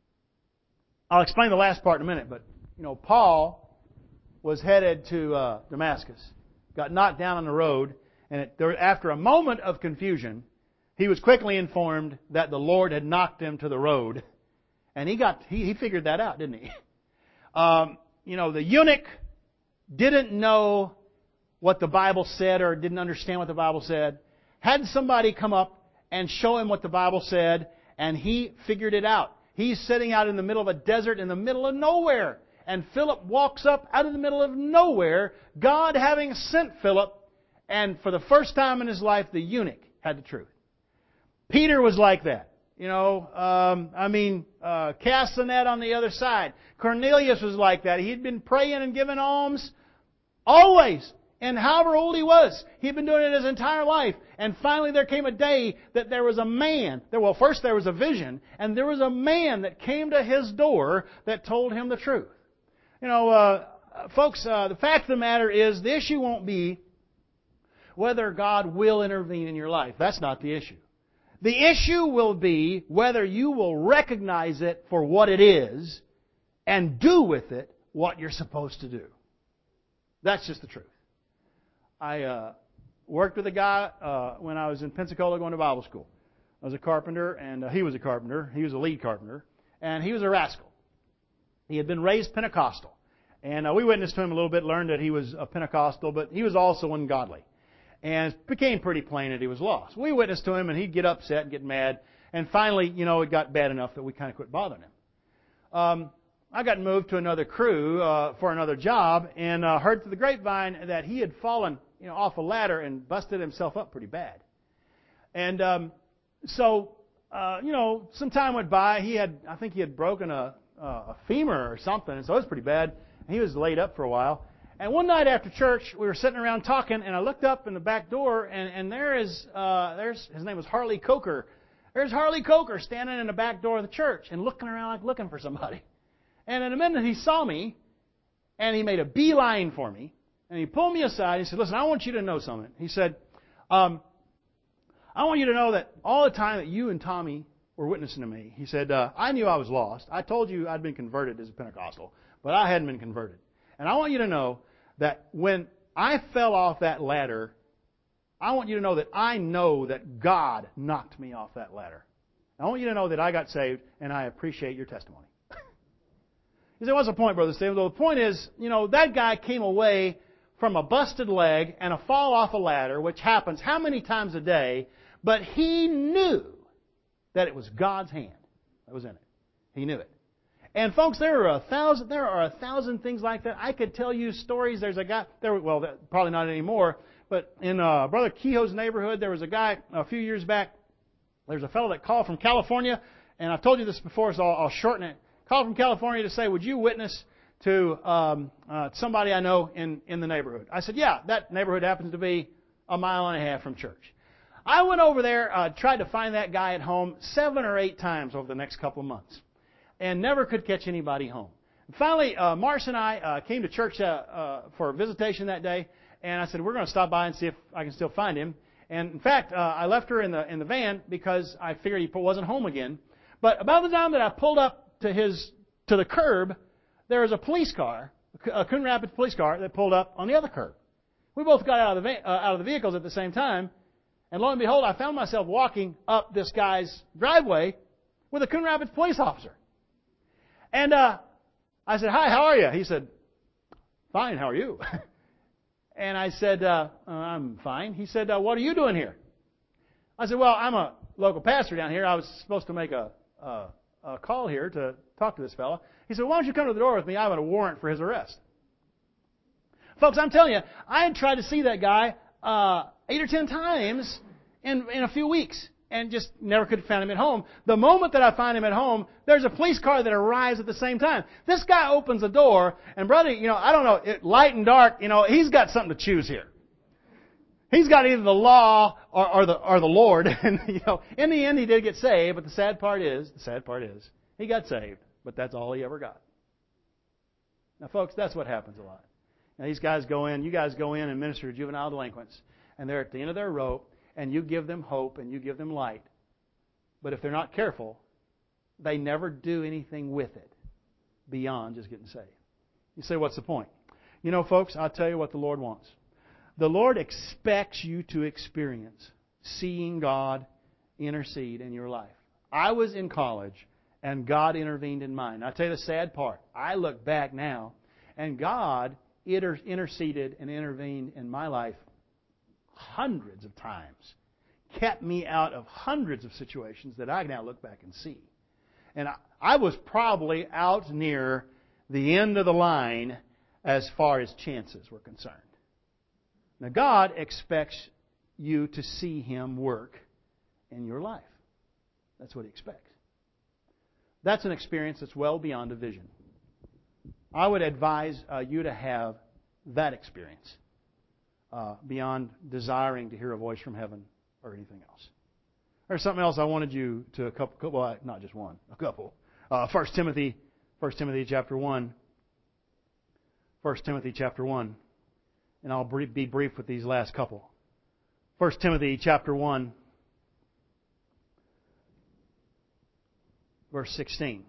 I'll explain the last part in a minute, but, you know, Paul was headed to uh, Damascus, got knocked down on the road, and it, there, after a moment of confusion, he was quickly informed that the Lord had knocked him to the road, and he got he, he figured that out, didn't he? Um, you know, the eunuch didn't know what the Bible said or didn't understand what the Bible said. Had somebody come up and show him what the Bible said, and he figured it out. He's sitting out in the middle of a desert in the middle of nowhere. And Philip walks up out of the middle of nowhere, God having sent Philip, and for the first time in his life, the eunuch had the truth. Peter was like that. You know, um, I mean, uh, cast the net on the other side. Cornelius was like that. He'd been praying and giving alms always. And however old he was, he'd been doing it his entire life. And finally there came a day that there was a man. There, well, first there was a vision, and there was a man that came to his door that told him the truth. You know, uh, folks, uh, the fact of the matter is the issue won't be whether God will intervene in your life. That's not the issue. The issue will be whether you will recognize it for what it is and do with it what you're supposed to do. That's just the truth. I uh, worked with a guy uh, when I was in Pensacola going to Bible school. I was a carpenter, and uh, he was a carpenter. He was a lead carpenter, and he was a rascal. He had been raised Pentecostal. And uh, we witnessed to him a little bit, learned that he was a Pentecostal, but he was also ungodly. And it became pretty plain that he was lost. We witnessed to him, and he'd get upset and get mad. And finally, you know, it got bad enough that we kind of quit bothering him. Um, I got moved to another crew uh, for another job, and uh, heard through the grapevine that he had fallen, you know, off a ladder and busted himself up pretty bad. And um, so, uh, you know, some time went by. He had, I think he had broken a, a femur or something, and so it was pretty bad. And he was laid up for a while. And one night after church, we were sitting around talking, and I looked up in the back door, and, and there is, uh, there's, his name was Harley Coker. There's Harley Coker standing in the back door of the church and looking around like looking for somebody. And in a minute he saw me, and he made a beeline for me, and he pulled me aside. He said, listen, I want you to know something. He said, um, I want you to know that all the time that you and Tommy were witnessing to me, he said, uh, I knew I was lost. I told you I'd been converted as a Pentecostal, but I hadn't been converted. And I want you to know that when I fell off that ladder, I want you to know that I know that God knocked me off that ladder. I want you to know that I got saved, and I appreciate your testimony. You say, what's the point, Brother Steve? Well, the point is, you know, that guy came away from a busted leg and a fall off a ladder, which happens how many times a day, but he knew that it was God's hand that was in it. He knew it. And folks, there are a thousand, there are a thousand things like that. I could tell you stories. There's a guy, there, well, probably not anymore, but in uh, Brother Kehoe's neighborhood, there was a guy a few years back. There's a fellow that called from California, and I've told you this before, so I'll, I'll shorten it. Called from California to say, would you witness to um, uh, somebody I know in, in the neighborhood? I said, yeah, that neighborhood happens to be a mile and a half from church. I went over there, uh, tried to find that guy at home seven or eight times over the next couple of months, and never could catch anybody home. Finally, uh, Marcia and I uh, came to church uh, uh, for a visitation that day, and I said, we're going to stop by and see if I can still find him. And in fact, uh, I left her in the in the van because I figured he wasn't home again. But about the time that I pulled up to his to the curb, there was a police car, a Coon Rapids police car that pulled up on the other curb. We both got out of the van, uh, out of the vehicles at the same time, and lo and behold, I found myself walking up this guy's driveway with a Coon Rapids police officer. And uh, I said, "Hi, how are you?" He said, "Fine, how are you?" And I said, uh, "I'm fine." He said, uh, "What are you doing here?" I said, "Well, I'm a local pastor down here. I was supposed to make a, a, a call here to talk to this fellow." He said, "Why don't you come to the door with me? I have a warrant for his arrest." Folks, I'm telling you, I had tried to see that guy uh, eight or ten times in, in a few weeks. and just never could have found him at home. The moment that I find him at home, there's a police car that arrives at the same time. This guy opens the door, and brother, you know, I don't know, it, light and dark, you know, he's got something to choose here. He's got either the law or, or the or the Lord, and you know, in the end, he did get saved. But the sad part is, the sad part is, he got saved, but that's all he ever got. Now, folks, that's what happens a lot. Now, these guys go in, you guys go in and minister to juvenile delinquents, and they're at the end of their rope. And you give them hope and you give them light. But if they're not careful, they never do anything with it beyond just getting saved. You say, what's the point? You know, folks, I'll tell you what the Lord wants. The Lord expects you to experience seeing God intercede in your life. I was in college and God intervened in mine. I'll tell you the sad part. I look back now and God inter- interceded and intervened in my life hundreds of times, kept me out of hundreds of situations that I now look back and see. And I, I was probably out near the end of the line as far as chances were concerned. Now, God expects you to see Him work in your life. That's what He expects. That's an experience that's well beyond a vision. I would advise uh, you to have that experience. Uh, beyond desiring to hear a voice from heaven or anything else. There's something else I wanted you to a couple, well, not just one, a couple. Uh, First Timothy, First Timothy chapter one. First Timothy chapter one, and I'll be brief with these last couple. First Timothy chapter one, verse sixteen.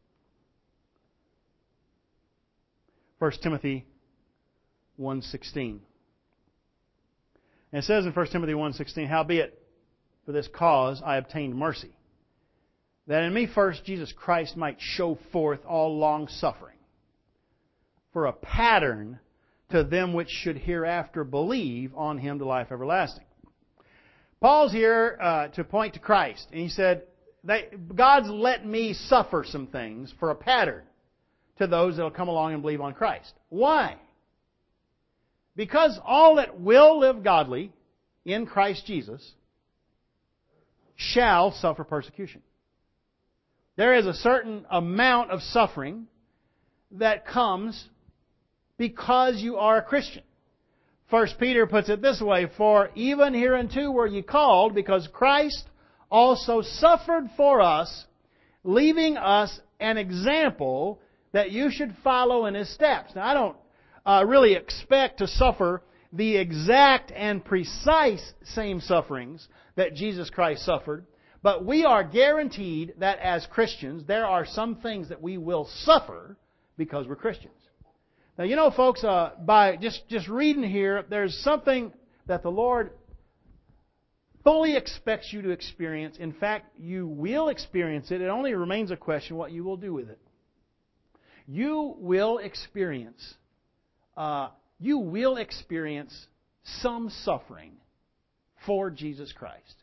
First Timothy one sixteen. And it says in First Timothy one sixteen, howbeit, for this cause I obtained mercy, that in me first Jesus Christ might show forth all long suffering, for a pattern to them which should hereafter believe on Him to life everlasting. Paul's here uh, to point to Christ. And he said, they, God's let me suffer some things for a pattern to those that will come along and believe on Christ. Why? Because all that will live godly in Christ Jesus shall suffer persecution. There is a certain amount of suffering that comes because you are a Christian. First Peter puts it this way, for even hereunto were ye called, because Christ also suffered for us, leaving us an example that you should follow in His steps. Now, I don't Uh, really expect to suffer the exact and precise same sufferings that Jesus Christ suffered, but we are guaranteed that as Christians there are some things that we will suffer because we're Christians. Now, you know, folks, uh, by just, just reading here, there's something that the Lord fully expects you to experience. In fact, you will experience it. It only remains a question what you will do with it. You will experience Uh, you will experience some suffering for Jesus Christ.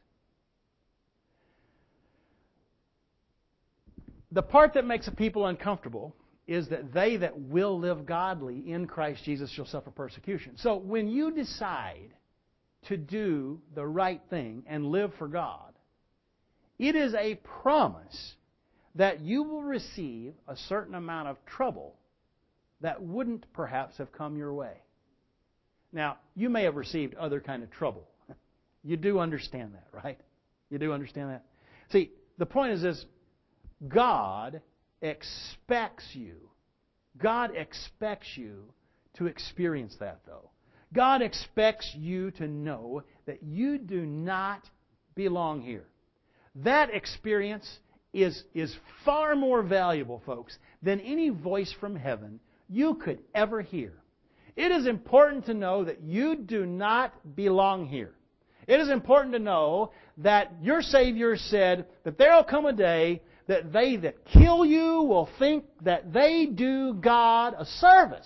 The part that makes the people uncomfortable is that they that will live godly in Christ Jesus shall suffer persecution. So when you decide to do the right thing and live for God, it is a promise that you will receive a certain amount of trouble that wouldn't perhaps have come your way. Now, you may have received other kind of trouble. You do understand that, right? You do understand that? See, the point is this, God expects you. God expects you to experience that, though. God expects you to know that you do not belong here. That experience is, is far more valuable, folks, than any voice from heaven you could ever hear. It is important to know that you do not belong here. It is important to know that your Savior said that there will come a day that they that kill you will think that they do God a service.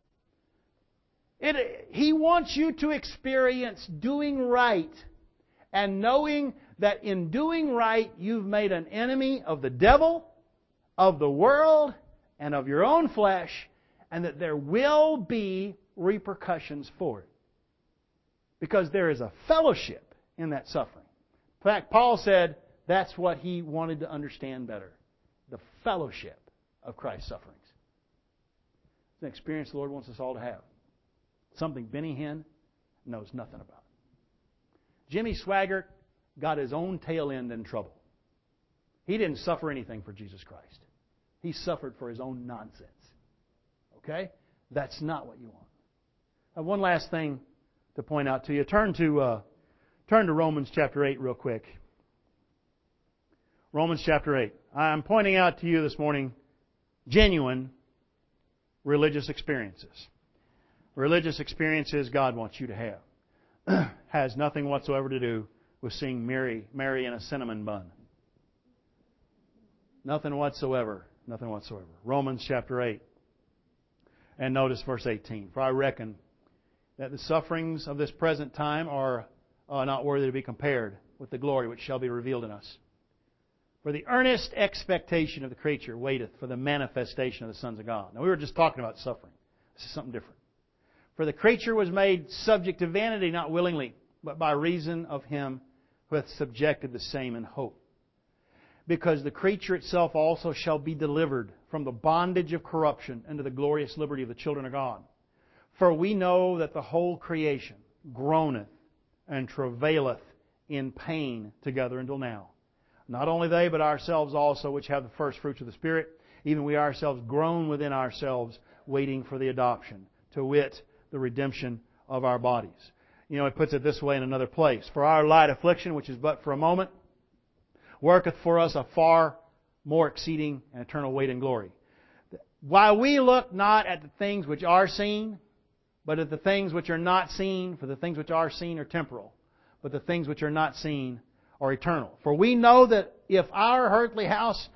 It, he wants you to experience doing right and knowing that in doing right you've made an enemy of the devil, of the world, and of your own flesh, and that there will be repercussions for it. Because there is a fellowship in that suffering. fact, Paul said that's what he wanted to understand better. The fellowship of Christ's sufferings. It's an experience the Lord wants us all to have. Something Benny Hinn knows nothing about. Jimmy Swaggart got his own tail end in trouble. He didn't suffer anything for Jesus Christ. He suffered for his own nonsense. Okay? That's not what you want. I have one last thing to point out to you. Turn to uh, turn to Romans chapter eight real quick. Romans chapter eight. I'm pointing out to you this morning genuine religious experiences. Religious experiences God wants you to have. Has nothing whatsoever to do with seeing Mary, Mary in a cinnamon bun. Nothing whatsoever. Nothing whatsoever. Romans chapter eight. And notice verse eighteen. For I reckon that the sufferings of this present time are uh, not worthy to be compared with the glory which shall be revealed in us. For the earnest expectation of the creature waiteth for the manifestation of the sons of God. Now we were just talking about suffering. This is something different. For the creature was made subject to vanity, not willingly, but by reason of Him who hath subjected the same in hope. Because the creature itself also shall be delivered from the bondage of corruption into the glorious liberty of the children of God. For we know that the whole creation groaneth and travaileth in pain together until now. Not only they, but ourselves also, which have the first fruits of the Spirit, even we ourselves groan within ourselves, waiting for the adoption, to wit, the redemption of our bodies. You know, it puts it this way in another place. For our light affliction, which is but for a moment, worketh for us a far more exceeding and eternal weight in glory. While we look not at the things which are seen, but at the things which are not seen, for the things which are seen are temporal, but the things which are not seen are eternal. For we know that if our earthly house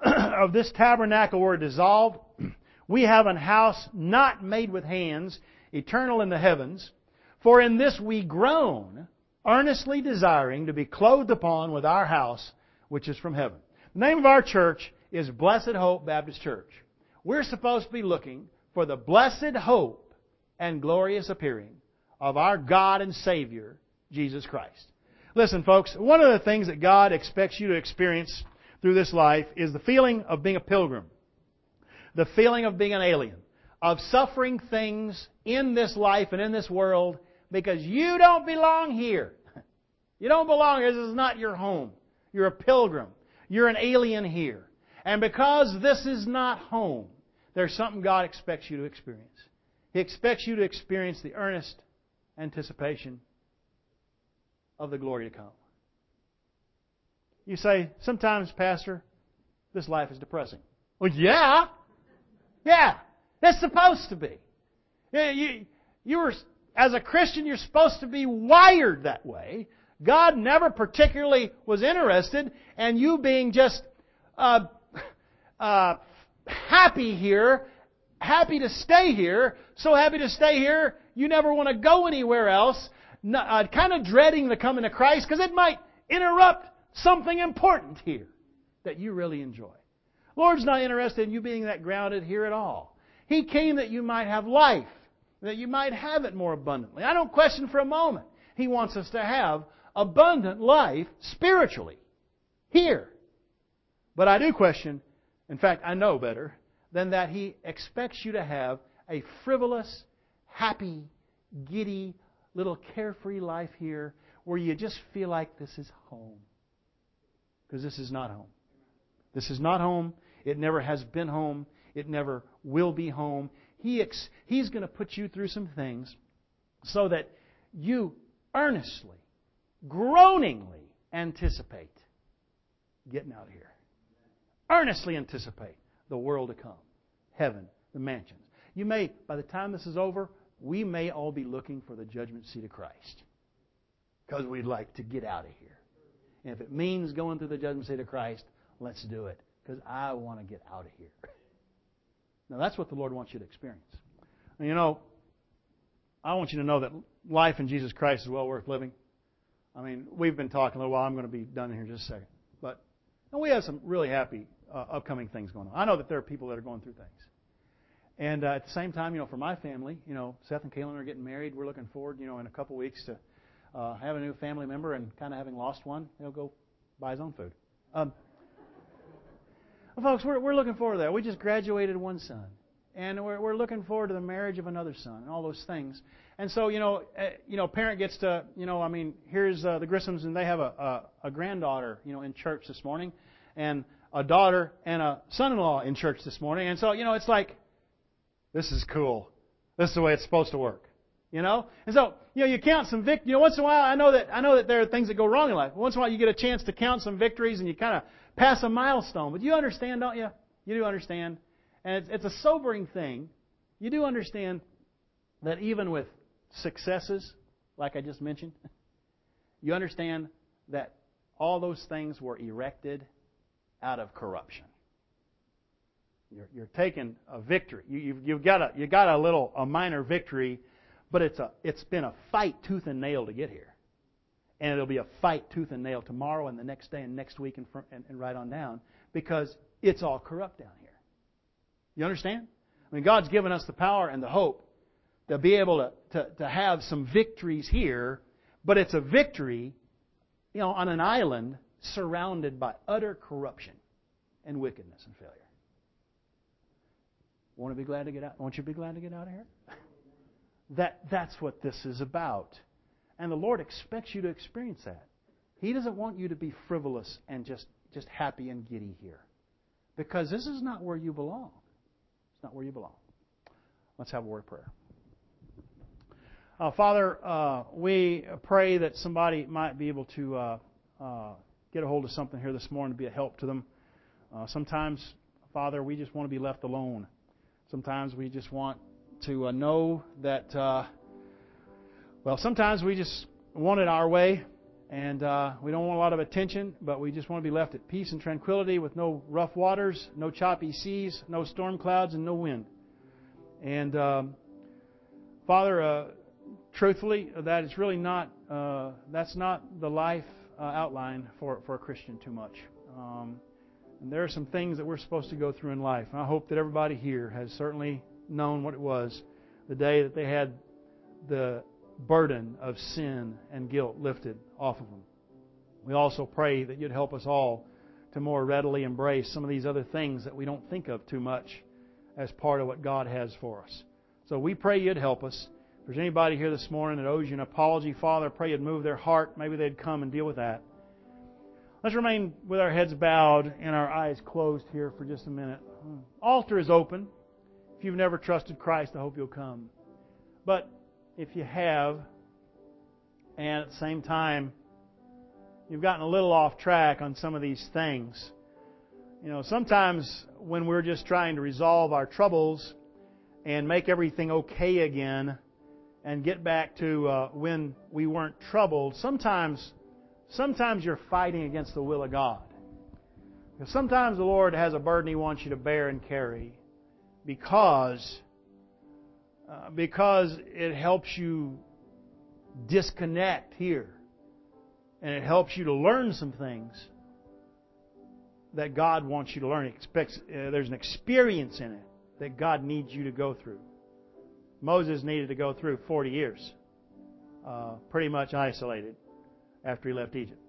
of this tabernacle were dissolved, we have an house not made with hands, eternal in the heavens. For in this we groan, earnestly desiring to be clothed upon with our house, which is from heaven. The name of our church is Blessed Hope Baptist Church. We're supposed to be looking for the blessed hope and glorious appearing of our God and Savior, Jesus Christ. Listen, folks, one of the things that God expects you to experience through this life is the feeling of being a pilgrim, the feeling of being an alien, of suffering things in this life and in this world because you don't belong here. You don't belong here. This is not your home. You're a pilgrim. You're an alien here. And because this is not home, there's something God expects you to experience. He expects you to experience the earnest anticipation of the glory to come. You say, sometimes, Pastor, this life is depressing. Well, yeah. Yeah. It's supposed to be. You, you were, as a Christian, you're supposed to be wired that way. God never particularly was interested in you being just uh, uh, happy here, happy to stay here, so happy to stay here you never want to go anywhere else, uh, kind of dreading the coming of Christ because it might interrupt something important here that you really enjoy. Lord's not interested in you being that grounded here at all. He came that you might have life, that you might have it more abundantly. I don't question for a moment. He wants us to have abundant life spiritually here. But I do question, in fact, I know better, than that He expects you to have a frivolous, happy, giddy, little carefree life here where you just feel like this is home. Because this is not home. This is not home. It never has been home. It never will be home. He ex- He's going to put you through some things so that you earnestly, groaningly anticipate getting out of here. Earnestly anticipate the world to come. Heaven, the mansions. You may, by the time this is over, we may all be looking for the judgment seat of Christ. Because we'd like to get out of here. And if it means going through the judgment seat of Christ, let's do it. Because I want to get out of here. Now that's what the Lord wants you to experience. And you know, I want you to know that life in Jesus Christ is well worth living. I mean, we've been talking a little while. I'm going to be done here in just a second. But and we have some really happy uh, upcoming things going on. I know that there are people that are going through things. And uh, at the same time, you know, for my family, you know, Seth and Kaylin are getting married. We're looking forward, you know, in a couple weeks to uh, having a new family member and kind of having lost one, he'll go buy his own food. Um, well, folks, we're, we're looking forward to that. We just graduated one son. And we're, we're looking forward to the marriage of another son and all those things. And so, you know, uh, you know, parent gets to, you know, I mean, here's uh, the Grissams, and they have a, a, a granddaughter, you know, in church this morning, and a daughter and a son-in-law in church this morning. And so, you know, it's like, this is cool. This is the way it's supposed to work, you know. And so, you know, you count some vic. You know, once in a while, I know that I know that there are things that go wrong in life. Once in a while, you get a chance to count some victories, and you kind of pass a milestone. But you understand, don't you? You do understand. And it's, it's a sobering thing. You do understand that even with successes, like I just mentioned, you understand that all those things were erected out of corruption. You're, you're taking a victory. You, you've, you've got a you got a little a minor victory, but it's a it's been a fight tooth and nail to get here, and it'll be a fight tooth and nail tomorrow and the next day and next week and, and, and right on down, because it's all corrupt down here. You understand? I mean, God's given us the power and the hope to be able to, to, to have some victories here, but it's a victory, you know, on an island surrounded by utter corruption and wickedness and failure. Want to be glad to get out? Won't you be glad to get out of here? That that's what this is about. And the Lord expects you to experience that. He doesn't want you to be frivolous and just, just happy and giddy here. Because this is not where you belong. It's not where you belong. Let's have a word of prayer. Uh, Father, uh, we pray that somebody might be able to uh, uh, get a hold of something here this morning to be a help to them. Uh, sometimes, Father, we just want to be left alone. Sometimes we just want to uh, know that, uh, well, sometimes we just want it our way, and uh, we don't want a lot of attention, but we just want to be left at peace and tranquility with no rough waters, no choppy seas, no storm clouds, and no wind. And, um, Father, uh, truthfully, that is really not, uh, that's not the life uh, outline for, for a Christian too much. Um, and there are some things that we're supposed to go through in life. And I hope that everybody here has certainly known what it was the day that they had the burden of sin and guilt lifted off of them. We also pray that you'd help us all to more readily embrace some of these other things that we don't think of too much as part of what God has for us. So we pray you'd help us. If there's anybody here this morning that owes you an apology, Father, I pray you'd move their heart. Maybe they'd come and deal with that. Let's remain with our heads bowed and our eyes closed here for just a minute. Altar is open. If you've never trusted Christ, I hope you'll come. But if you have, and at the same time, you've gotten a little off track on some of these things. You know, sometimes when we're just trying to resolve our troubles and make everything okay again and get back to uh, when we weren't troubled, sometimes sometimes you're fighting against the will of God. Because sometimes the Lord has a burden He wants you to bear and carry because, uh, because it helps you disconnect here. And it helps you to learn some things that God wants you to learn. He expects, uh, there's an experience in it that God needs you to go through. Moses needed to go through forty years, uh, pretty much isolated after he left Egypt.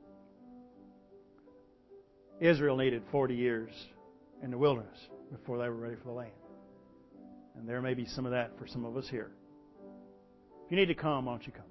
Israel needed forty years in the wilderness before they were ready for the land. And there may be some of that for some of us here. If you need to come, why don't you come?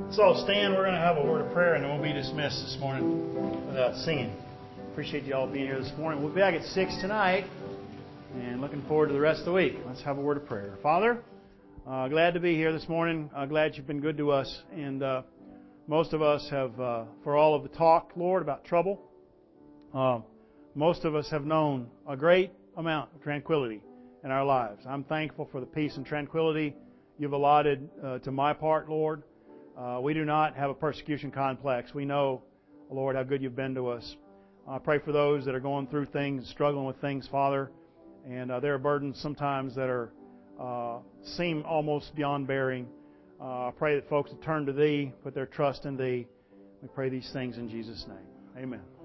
Let's all stand. We're going to have a word of prayer, and then we'll be dismissed this morning without singing. Appreciate you all being here this morning. We'll be back at six tonight, and looking forward to the rest of the week. Let's have a word of prayer. Father, uh, glad to be here this morning. Uh, glad you've been good to us, and uh, most of us have, uh, for all of the talk, Lord, about trouble, uh, most of us have known a great amount of tranquility in our lives. I'm thankful for the peace and tranquility you've allotted uh, to my part, Lord. Uh, we do not have a persecution complex. We know, Lord, how good you've been to us. I pray for those that are going through things, struggling with things, Father, and uh, there are burdens sometimes that are uh, seem almost beyond bearing. Uh, I pray that folks will turn to Thee, put their trust in Thee. We pray these things in Jesus' name. Amen.